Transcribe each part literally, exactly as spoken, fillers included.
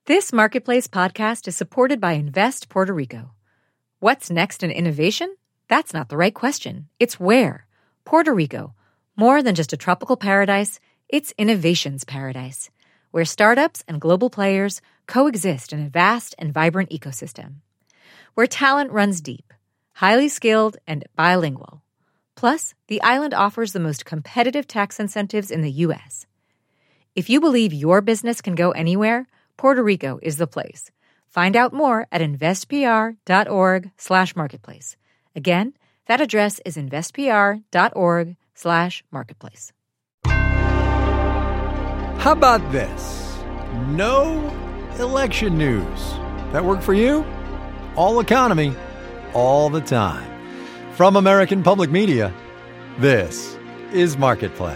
This Marketplace podcast is supported by Invest Puerto Rico. What's next in innovation? That's not the right question. It's where. Puerto Rico. More than just a tropical paradise, it's innovation's paradise, where startups and global players coexist in a vast and vibrant ecosystem. Where talent runs deep, highly skilled, and bilingual. Plus, the island offers the most competitive tax incentives in the U S. If you believe your business can go anywhere, Puerto Rico is the place. Find out more at investpr.org slash marketplace. Again, that address is investpr.org slash marketplace. How about this? No election news. That work for you? All economy, all the time. From American Public Media, this is Marketplace.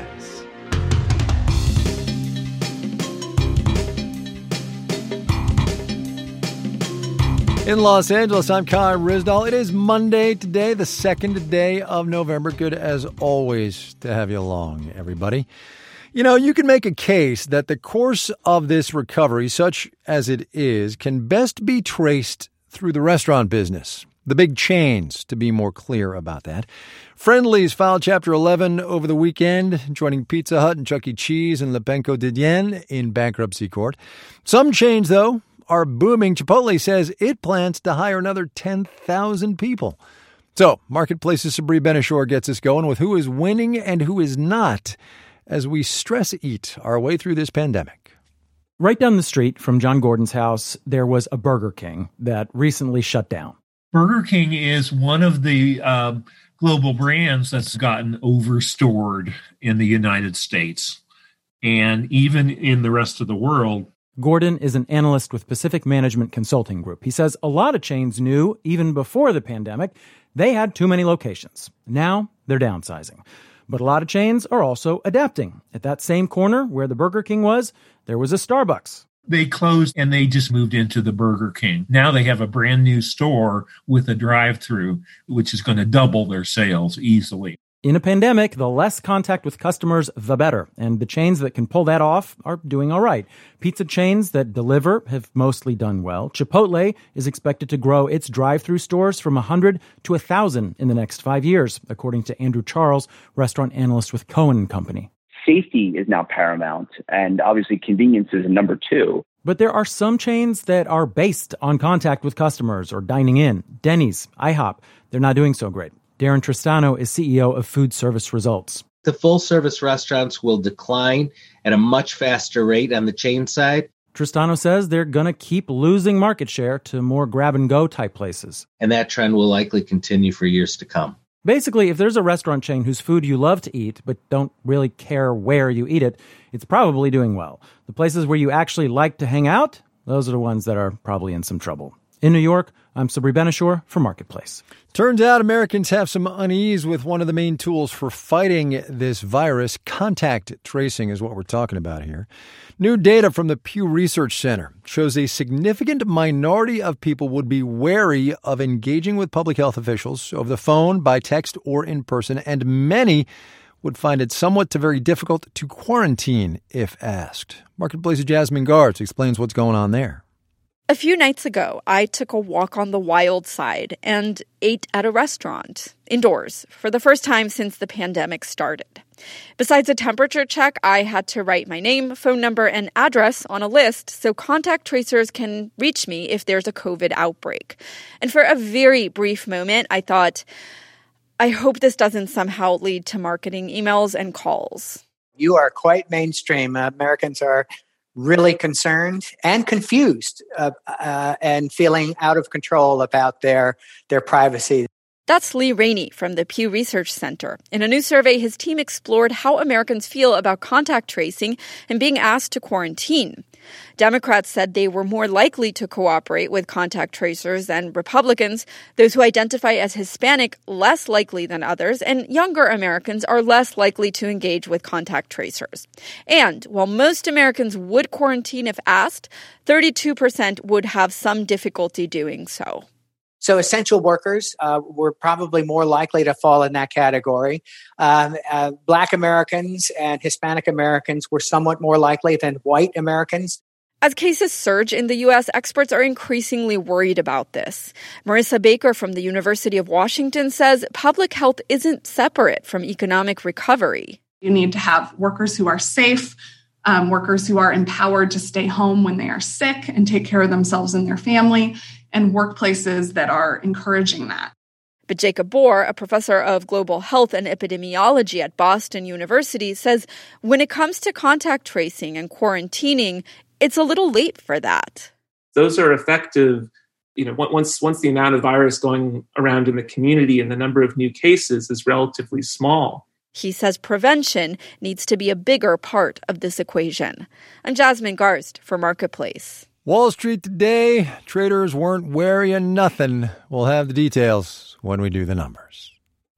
In Los Angeles, I'm Kai Ryssdal. It is Monday today, the second day of November. Good as always to have you along, everybody. You know, you can make a case that the course of this recovery, such as it is, can best be traced through the restaurant business. The big chains, to be more clear about that. Friendly's filed Chapter eleven over the weekend, joining Pizza Hut and Chuck E. Cheese and Le Penco de Dien in bankruptcy court. Some chains, though, are booming. Chipotle says it plans to hire another ten thousand people. So, Marketplace's Sabri Ben-Achour gets us going with who is winning and who is not as we stress eat our way through this pandemic. Right down the street from John Gordon's house, there was a Burger King that recently shut down. Burger King is one of the um, global brands that's gotten overstored in the United States and even in the rest of the world. Gordon is an analyst with Pacific Management Consulting Group. He says a lot of chains knew, even before the pandemic, they had too many locations. Now they're downsizing. But a lot of chains are also adapting. At that same corner where the Burger King was, there was a Starbucks. They closed and they just moved into the Burger King. Now they have a brand new store with a drive-through, which is going to double their sales easily. In a pandemic, the less contact with customers, the better. And the chains that can pull that off are doing all right. Pizza chains that deliver have mostly done well. Chipotle is expected to grow its drive-through stores from one hundred to one thousand in the next five years, according to Andrew Charles, restaurant analyst with Cohen and Company. Safety is now paramount, and obviously convenience is number two. But there are some chains that are based on contact with customers or dining in. Denny's, IHOP, they're not doing so great. Darren Tristano is C E O of Food Service Results. The full-service restaurants will decline at a much faster rate on the chain side. Tristano says they're going to keep losing market share to more grab-and-go type places. And that trend will likely continue for years to come. Basically, if there's a restaurant chain whose food you love to eat but don't really care where you eat it, it's probably doing well. The places where you actually like to hang out, those are the ones that are probably in some trouble. In New York, I'm Sabri Ben-Achour for Marketplace. Turns out Americans have some unease with one of the main tools for fighting this virus. Contact tracing is what we're talking about here. New data from the Pew Research Center shows a significant minority of people would be wary of engaging with public health officials over the phone, by text, or in person, and many would find it somewhat to very difficult to quarantine if asked. Marketplace's Jasmine Garz explains what's going on there. A few nights ago, I took a walk on the wild side and ate at a restaurant, indoors, for the first time since the pandemic started. Besides a temperature check, I had to write my name, phone number, and address on a list so contact tracers can reach me if there's a COVID outbreak. And for a very brief moment, I thought, I hope this doesn't somehow lead to marketing emails and calls. You are quite mainstream. Uh, Americans are really concerned and confused uh, uh, and feeling out of control about their their privacy. That's Lee Rainey from the Pew Research Center. In a new survey, his team explored how Americans feel about contact tracing and being asked to quarantine. Democrats said they were more likely to cooperate with contact tracers than Republicans. Those who identify as Hispanic, less likely than others, and younger Americans are less likely to engage with contact tracers. And while most Americans would quarantine if asked, thirty-two percent would have some difficulty doing so. So essential workers uh, were probably more likely to fall in that category. Um, uh, Black Americans and Hispanic Americans were somewhat more likely than white Americans. As cases surge in the U S, experts are increasingly worried about this. Marissa Baker from the University of Washington says public health isn't separate from economic recovery. You need to have workers who are safe, um, workers who are empowered to stay home when they are sick and take care of themselves and their family, and workplaces that are encouraging that. But Jacob Bohr, a professor of global health and epidemiology at Boston University, says when it comes to contact tracing and quarantining, it's a little late for that. Those are effective, you know, once once the amount of virus going around in the community and the number of new cases is relatively small. He says prevention needs to be a bigger part of this equation. I'm Jasmine Garst for Marketplace. Wall Street today, traders weren't wary of nothing. We'll have the details when we do the numbers.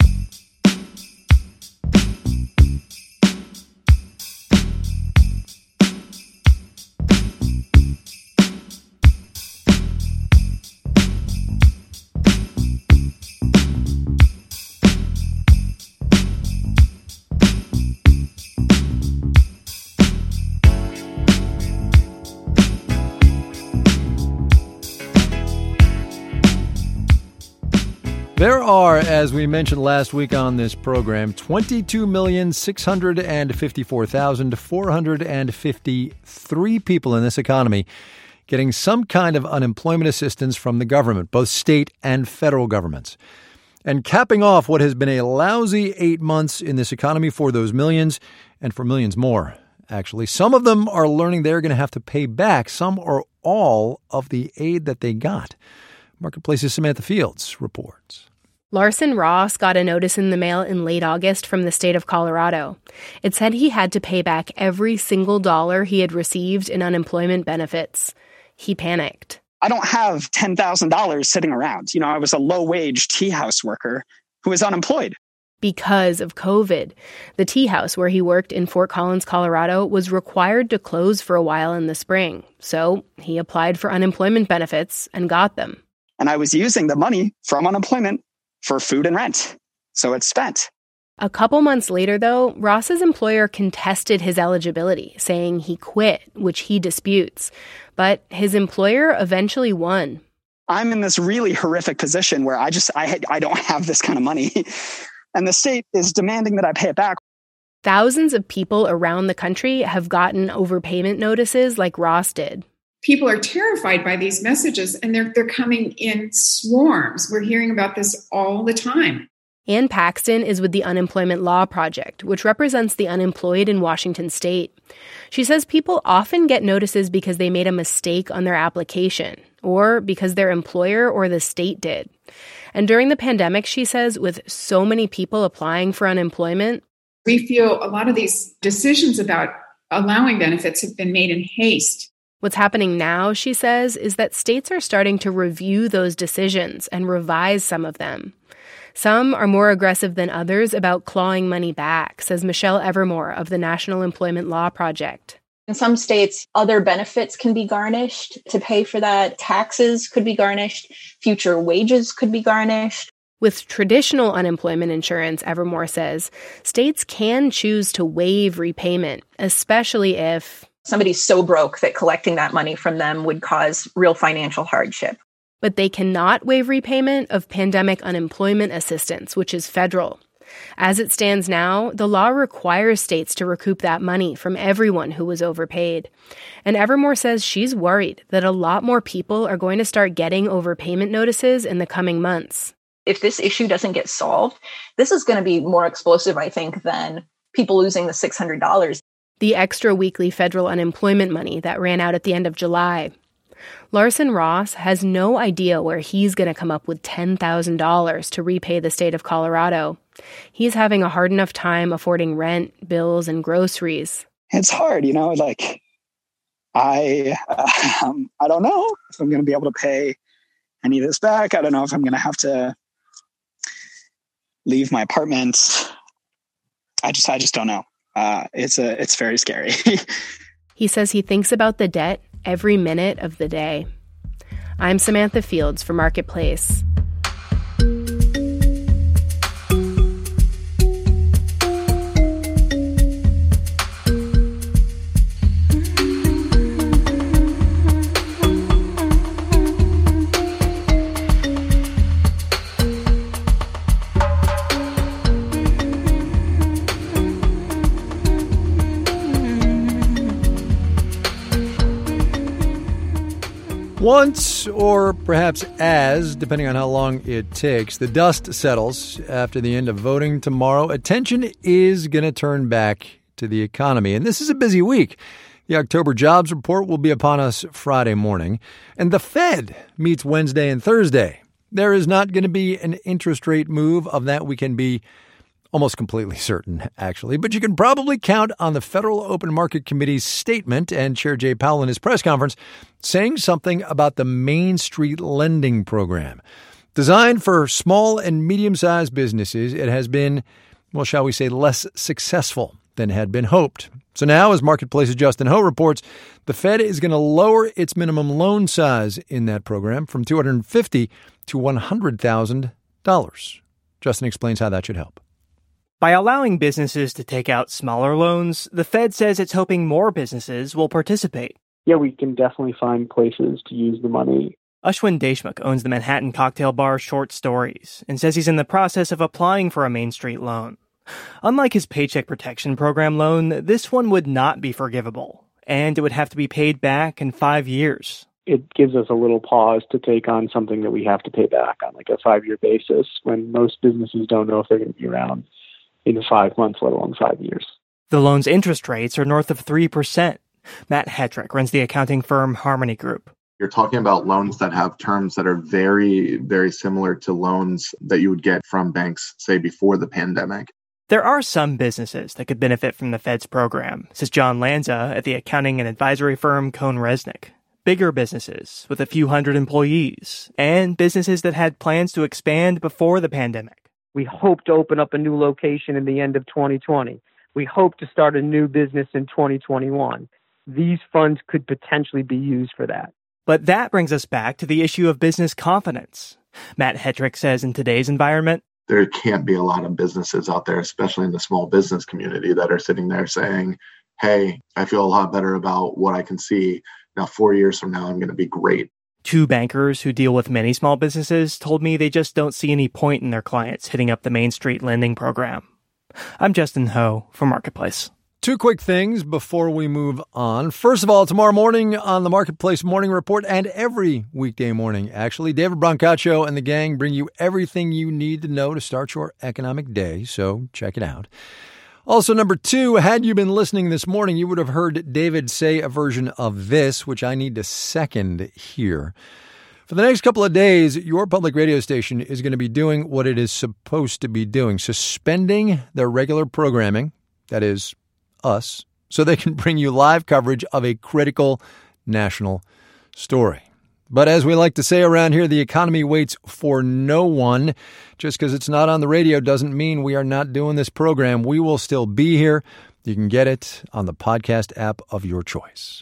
There are, as we mentioned last week on this program, twenty-two million, six hundred fifty-four thousand, four hundred fifty-three people in this economy getting some kind of unemployment assistance from the government, both state and federal governments. And capping off what has been a lousy eight months in this economy for those millions, and for millions more, actually. Some of them are learning they're going to have to pay back some or all of the aid that they got. Marketplace's Samantha Fields reports. Larson Ross got a notice in the mail in late August from the state of Colorado. It said he had to pay back every single dollar he had received in unemployment benefits. He panicked. I don't have ten thousand dollars sitting around. You know, I was a low-wage tea house worker who was unemployed. Because of COVID, the tea house where he worked in Fort Collins, Colorado, was required to close for a while in the spring. So he applied for unemployment benefits and got them. And I was using the money from unemployment for food and rent. So it's spent. A couple months later, though, Ross's employer contested his eligibility, saying he quit, which he disputes. But his employer eventually won. I'm in this really horrific position where I just, I, had, I don't have this kind of money. And the state is demanding that I pay it back. Thousands of people around the country have gotten overpayment notices like Ross did. People are terrified by these messages, and they're they're coming in swarms. We're hearing about this all the time. Ann Paxton is with the Unemployment Law Project, which represents the unemployed in Washington state. She says people often get notices because they made a mistake on their application, or because their employer or the state did. And during the pandemic, she says, with so many people applying for unemployment, we feel a lot of these decisions about allowing benefits have been made in haste. What's happening now, she says, is that states are starting to review those decisions and revise some of them. Some are more aggressive than others about clawing money back, says Michelle Evermore of the National Employment Law Project. In some states, other benefits can be garnished to pay for that. Taxes could be garnished. Future wages could be garnished. With traditional unemployment insurance, Evermore says, states can choose to waive repayment, especially if somebody's so broke that collecting that money from them would cause real financial hardship. But they cannot waive repayment of pandemic unemployment assistance, which is federal. As it stands now, the law requires states to recoup that money from everyone who was overpaid. And Evermore says she's worried that a lot more people are going to start getting overpayment notices in the coming months. If this issue doesn't get solved, this is going to be more explosive, I think, than people losing the six hundred dollars. The extra weekly federal unemployment money that ran out at the end of July. Larson Ross has no idea where he's going to come up with ten thousand dollars to repay the state of Colorado. He's having a hard enough time affording rent, bills, and groceries. It's hard, you know, like, I, um, I don't know if I'm going to be able to pay any of this back. I don't know if I'm going to have to leave my apartment. I just, I just don't know. Uh, it's a, it's very scary. He says he thinks about the debt every minute of the day. I'm Samantha Fields for Marketplace. Once, or perhaps as, depending on how long it takes, the dust settles after the end of voting tomorrow, attention is going to turn back to the economy. And this is a busy week. The October jobs report will be upon us Friday morning, and the Fed meets Wednesday and Thursday. There is not going to be an interest rate move. Of that, we can be almost completely certain, actually. But you can probably count on the Federal Open Market Committee's statement and Chair Jay Powell in his press conference saying something about the Main Street Lending Program. Designed for small and medium-sized businesses, it has been, well, shall we say, less successful than had been hoped. So now, as Marketplace's Justin Ho reports, the Fed is going to lower its minimum loan size in that program from two hundred fifty thousand dollars to one hundred thousand dollars. Justin explains how that should help. By allowing businesses to take out smaller loans, the Fed says it's hoping more businesses will participate. Yeah, we can definitely find places to use the money. Ashwin Deshmukh owns the Manhattan cocktail bar Short Stories and says he's in the process of applying for a Main Street loan. Unlike his Paycheck Protection Program loan, this one would not be forgivable, and it would have to be paid back in five years. It gives us a little pause to take on something that we have to pay back on like a five-year basis when most businesses don't know if they're going to be around in five months, let alone five years. The loan's interest rates are north of three percent. Matt Hetrick runs the accounting firm Harmony Group. You're talking about loans that have terms that are very, very similar to loans that you would get from banks, say, before the pandemic. There are some businesses that could benefit from the Fed's program, says John Lanza at the accounting and advisory firm Cohn Resnick. Bigger businesses with a few hundred employees, and businesses that had plans to expand before the pandemic. We hope to open up a new location in the end of twenty twenty. We hope to start a new business in twenty twenty-one. These funds could potentially be used for that. But that brings us back to the issue of business confidence. Matt Hetrick says in today's environment, there can't be a lot of businesses out there, especially in the small business community, that are sitting there saying, hey, I feel a lot better about what I can see. Now, four years from now, I'm going to be great. Two bankers who deal with many small businesses told me they just don't see any point in their clients hitting up the Main Street Lending Program. I'm Justin Ho for Marketplace. Two quick things before we move on. First of all, tomorrow morning on the Marketplace Morning Report, and every weekday morning, actually, David Brancaccio and the gang bring you everything you need to know to start your economic day, so check it out. Also, number two, had you been listening this morning, you would have heard David say a version of this, which I need to second here. For the next couple of days, your public radio station is going to be doing what it is supposed to be doing, suspending their regular programming, that is, us, so they can bring you live coverage of a critical national story. But as we like to say around here, the economy waits for no one. Just because it's not on the radio doesn't mean we are not doing this program. We will still be here. You can get it on the podcast app of your choice.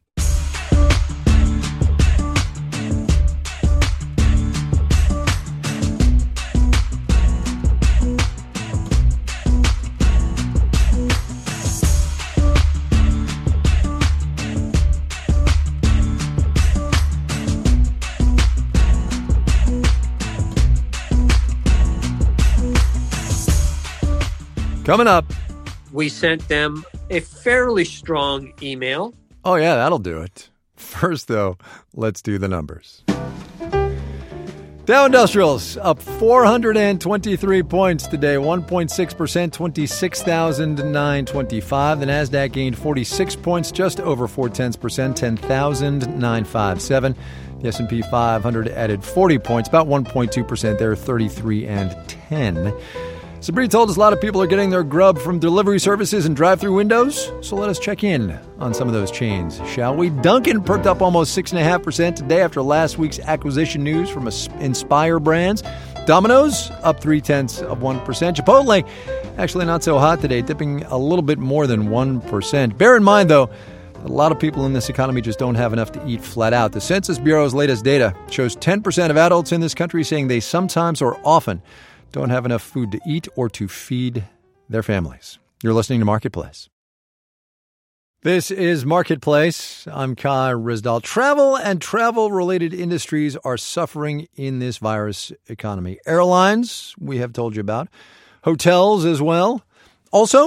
Coming up, we sent them a fairly strong email. Oh, yeah, that'll do it. First, though, let's do the numbers. Dow Industrials up four hundred twenty-three points today, one point six percent, twenty-six thousand nine hundred twenty-five. The NASDAQ gained forty-six points, just over four tenths percent, ten thousand nine hundred fifty-seven. The S and P five hundred added forty points, about one point two percent there, thirty-three and ten. Sabri told us a lot of people are getting their grub from delivery services and drive-through windows, so let us check in on some of those chains, shall we? Dunkin' perked up almost six point five percent today after last week's acquisition news from Inspire Brands. Domino's up three-tenths of one percent. Chipotle, actually not so hot today, dipping a little bit more than one percent. Bear in mind, though, a lot of people in this economy just don't have enough to eat flat out. The Census Bureau's latest data shows ten percent of adults in this country saying they sometimes or often don't have enough food to eat or to feed their families. You're listening to Marketplace. This is Marketplace. I'm Kai Ryssdal. Travel and travel-related industries are suffering in this virus economy. Airlines, we have told you about. Hotels as well. Also,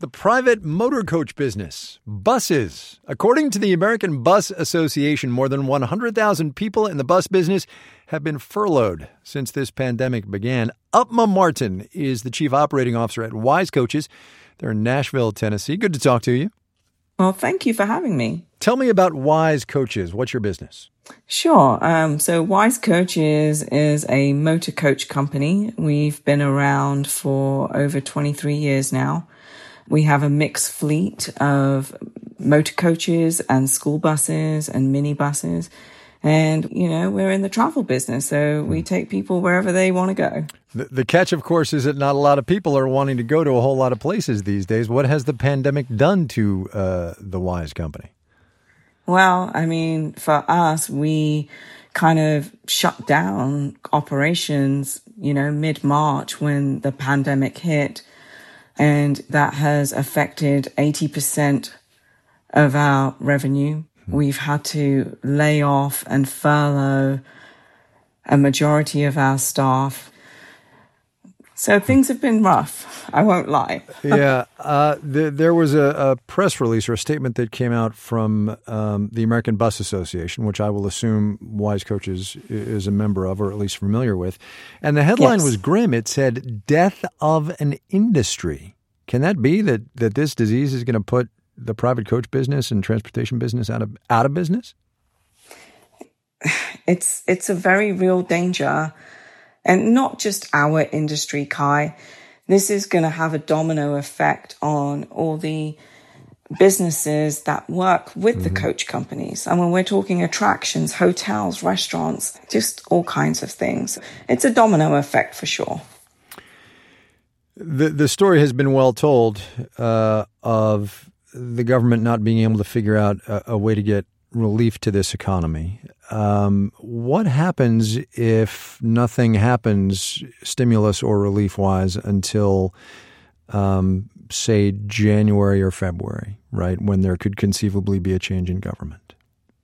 the private motor coach business, buses. According to the American Bus Association, more than one hundred thousand people in the bus business have been furloughed since this pandemic began. Upma Martin is the chief operating officer at Wise Coaches. They're in Nashville, Tennessee. Good to talk to you. Well, thank you for having me. Tell me about Wise Coaches. What's your business? Sure. Um, so Wise Coaches is a motor coach company. We've been around for over twenty-three years now. We have a mixed fleet of motor coaches and school buses and minibuses. And, you know, we're in the travel business, so we take people wherever they want to go. The, the catch, of course, is that not a lot of people are wanting to go to a whole lot of places these days. What has the pandemic done to uh, the Wise company? Well, I mean, for us, we kind of shut down operations, you know, mid-March when the pandemic hit. And that has affected eighty percent of our revenue. We've had to lay off and furlough a majority of our staff. So things have been rough. I won't lie. yeah. Uh, th- there was a, a press release or a statement that came out from um, the American Bus Association, which I will assume Wise Coaches is a member of, or at least familiar with. And the headline Yes. was grim. It said, "Death of an Industry." Can that be that, that this disease is going to put the private coach business and transportation business out of out of business? It's it's a very real danger. And not just our industry, Kai. This is going to have a domino effect on all the businesses that work with mm-hmm. the coach companies. And when we're talking attractions, hotels, restaurants, just all kinds of things. It's a domino effect for sure. The the story has been well told uh, of the government not being able to figure out a, a way to get relief to this economy. Um, what happens if nothing happens stimulus or relief wise until, um, say, January or February, right, when there could conceivably be a change in government?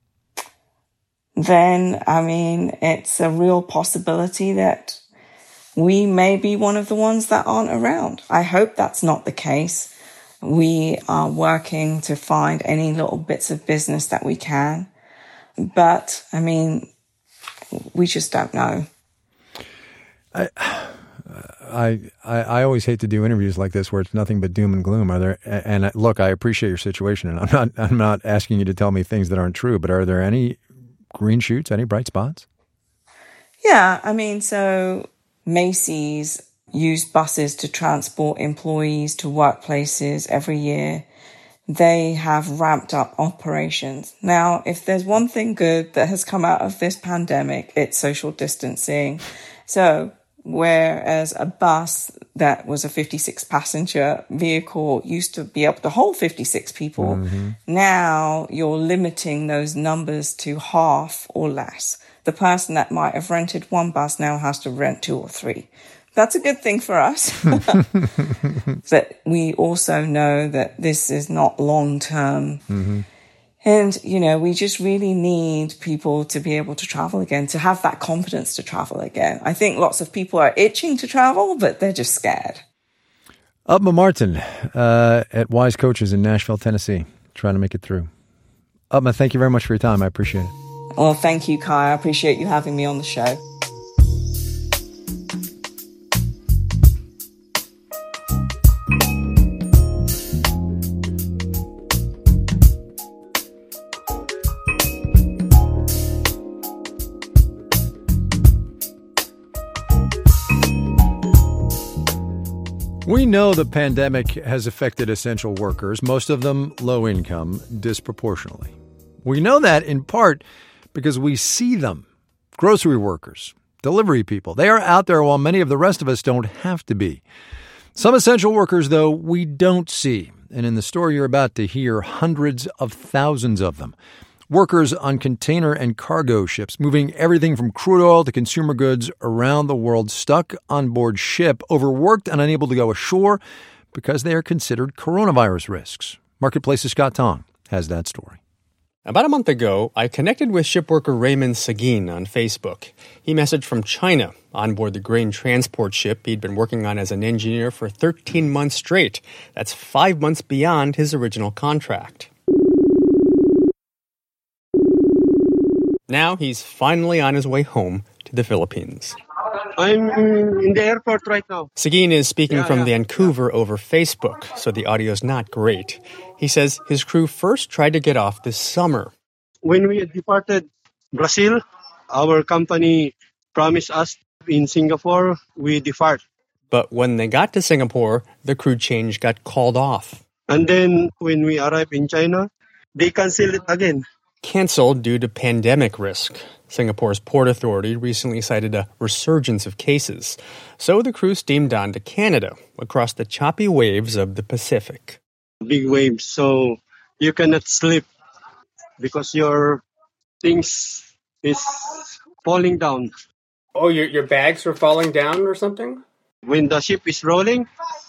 Then, I mean, it's a real possibility that we may be one of the ones that aren't around. I hope that's not the case. We are working to find any little bits of business that we can. But, I mean, we just don't know. I, I, I always hate to do interviews like this where it's nothing but doom and gloom. Are there? And look, I appreciate your situation, and I'm not, I'm not asking you to tell me things that aren't true. But are there any green shoots, any bright spots? Yeah, I mean, so Macy's used buses to transport employees to workplaces every year. They have ramped up operations. Now, if there's one thing good that has come out of this pandemic, it's social distancing. So whereas a bus that was a fifty-six passenger vehicle used to be able to hold fifty-six people, mm-hmm. now you're limiting those numbers to half or less. The person that might have rented one bus now has to rent two or three. That's a good thing for us. But we also know that this is not long term. Mm-hmm. And, you know, we just really need people to be able to travel again, to have that confidence to travel again. I think lots of people are itching to travel, but they're just scared. Upma Martin uh, at Wise Coaches in Nashville, Tennessee, trying to make it through. Upma, thank you very much for your time. I appreciate it. Well, thank you, Kai. I appreciate you having me on the show. We know the pandemic has affected essential workers, most of them low income, disproportionately. We know that in part because we see them. Grocery workers, delivery people, they are out there while many of the rest of us don't have to be. Some essential workers, though, we don't see. And in the story you're about to hear, hundreds of thousands of them. Workers on container and cargo ships, moving everything from crude oil to consumer goods around the world, stuck on board ship, overworked and unable to go ashore because they are considered coronavirus risks. Marketplace's Scott Tong has that story. About a month ago, I connected with shipworker Raymond Seguin on Facebook. He messaged from China on board the grain transport ship he'd been working on as an engineer for thirteen months straight. That's five months beyond his original contract. Now he's finally on his way home to the Philippines. I'm in the airport right now. Seguin is speaking yeah, from yeah. Vancouver over Facebook, so the audio's not great. He says his crew first tried to get off this summer. When we departed Brazil, our company promised us in Singapore, we depart. But when they got to Singapore, the crew change got called off. And then when we arrived in China, they canceled it again. Cancelled due to pandemic risk. Singapore's Port Authority recently cited a resurgence of cases. So the crew steamed on to Canada, across the choppy waves of the Pacific. Big waves, so you cannot sleep because your things is falling down. Oh, your your bags are falling down or something? When the ship is rolling,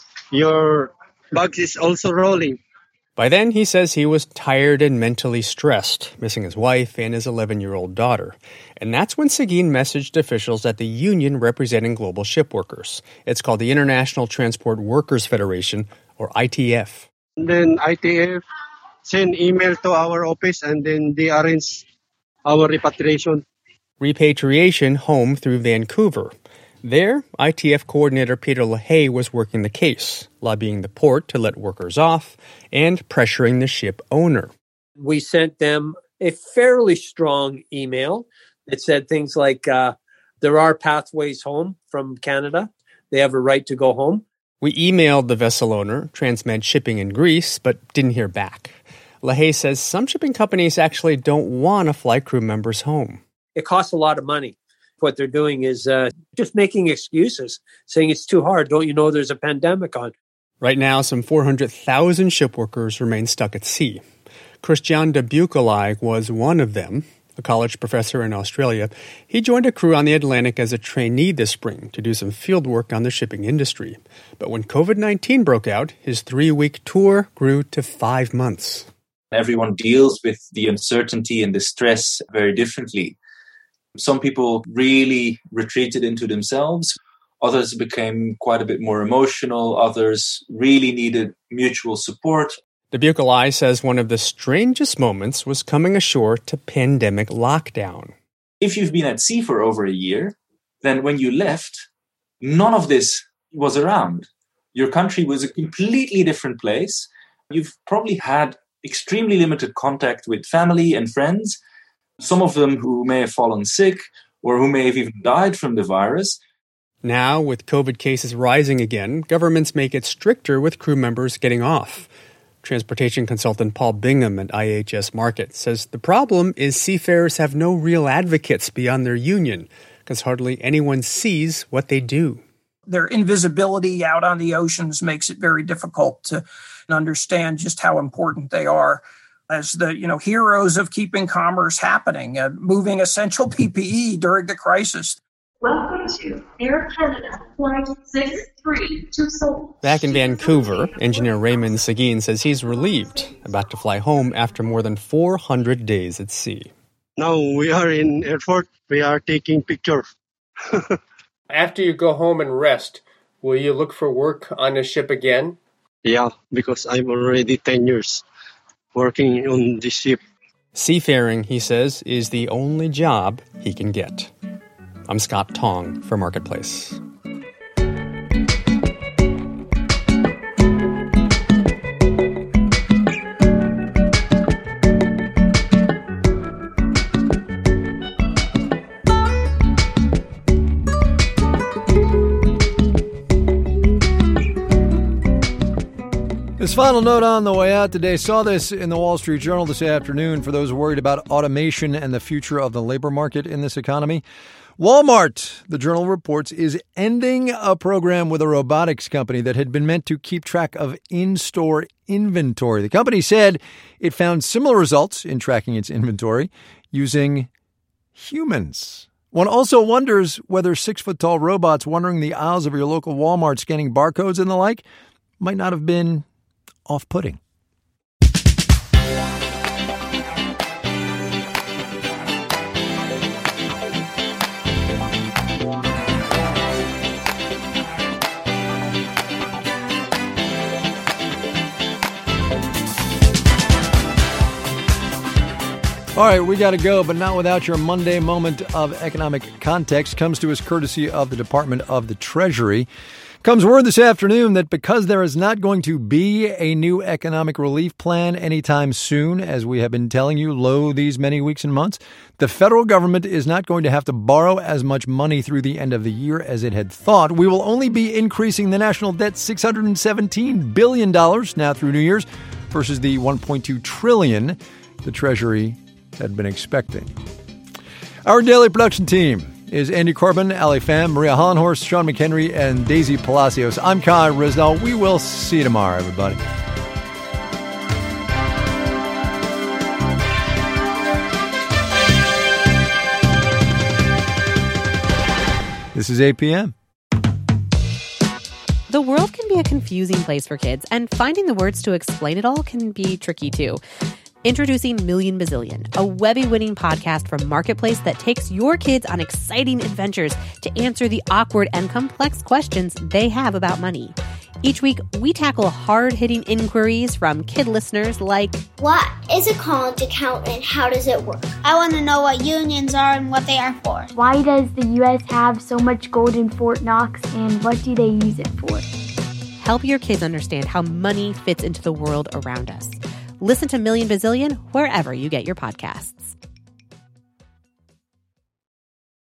your bags is also rolling. By then, he says he was tired and mentally stressed, missing his wife and his eleven-year-old daughter. And that's when Seguin messaged officials at the union representing global ship workers. It's called the International Transport Workers Federation, or I T F. And then I T F sent email to our office, and then they arrange our repatriation. Repatriation home through Vancouver. There, I T F coordinator Peter LaHaye was working the case, lobbying the port to let workers off and pressuring the ship owner. We sent them a fairly strong email that said things like, uh, there are pathways home from Canada. They have a right to go home. We emailed the vessel owner, Transmed Shipping in Greece, but didn't hear back. LaHaye says some shipping companies actually don't want to fly crew members home. It costs a lot of money. What they're doing is uh, just making excuses, saying it's too hard. Don't you know there's a pandemic on? Right now, some four hundred thousand ship workers remain stuck at sea. Christian de Buchalai was one of them, a college professor in Australia. He joined a crew on the Atlantic as a trainee this spring to do some field work on the shipping industry. But when covid nineteen broke out, his three-week tour grew to five months. Everyone deals with the uncertainty and the stress very differently. Some people really retreated into themselves. Others became quite a bit more emotional. Others really needed mutual support. De Buchalai says one of the strangest moments was coming ashore to pandemic lockdown. If you've been at sea for over a year, then when you left, none of this was around. Your country was a completely different place. You've probably had extremely limited contact with family and friends. Some of them who may have fallen sick or who may have even died from the virus. Now, with COVID cases rising again, governments make it stricter with crew members getting off. Transportation consultant Paul Bingham at I H S Markit says the problem is seafarers have no real advocates beyond their union because hardly anyone sees what they do. Their invisibility out on the oceans makes it very difficult to understand just how important they are as the, you know, heroes of keeping commerce happening, uh, moving essential P P E during the crisis. Welcome to Air Canada Flight six three to Seoul. Back in Vancouver, engineer Raymond Seguin says he's relieved, about to fly home after more than four hundred days at sea. Now we are in airport. We are taking pictures. After you go home and rest, will you look for work on a ship again? Yeah, because I'm already ten years working on this ship. Seafaring, he says, is the only job he can get. I'm Scott Tong for Marketplace. This final note on the way out today. Saw this in the Wall Street Journal this afternoon for those worried about automation and the future of the labor market in this economy. Walmart, the Journal reports, is ending a program with a robotics company that had been meant to keep track of in-store inventory. The company said it found similar results in tracking its inventory using humans. One also wonders whether six-foot-tall robots wandering the aisles of your local Walmart scanning barcodes and the like might not have been off-putting. All right, we got to go, but not without your Monday moment of economic context. Comes to us courtesy of the Department of the Treasury. Comes word this afternoon that because there is not going to be a new economic relief plan anytime soon, as we have been telling you lo these many weeks and months, the federal government is not going to have to borrow as much money through the end of the year as it had thought. We will only be increasing the national debt six hundred seventeen billion dollars now through New Year's versus the one point two trillion dollars the Treasury had been expecting. Our daily production team is Andy Corbin, Ali Pham, Maria Hollenhorst, Sean McHenry, and Daisy Palacios. I'm Kai Ryssdal. We will see you tomorrow, everybody. This is eight p.m. The world can be a confusing place for kids, and finding the words to explain it all can be tricky, too. Introducing Million Bazillion, a Webby-winning podcast from Marketplace that takes your kids on exciting adventures to answer the awkward and complex questions they have about money. Each week, we tackle hard-hitting inquiries from kid listeners like, what is a college account and how does it work? I want to know what unions are and what they are for. Why does the U S have so much gold in Fort Knox and what do they use it for? Help your kids understand how money fits into the world around us. Listen to Million Bazillion wherever you get your podcasts.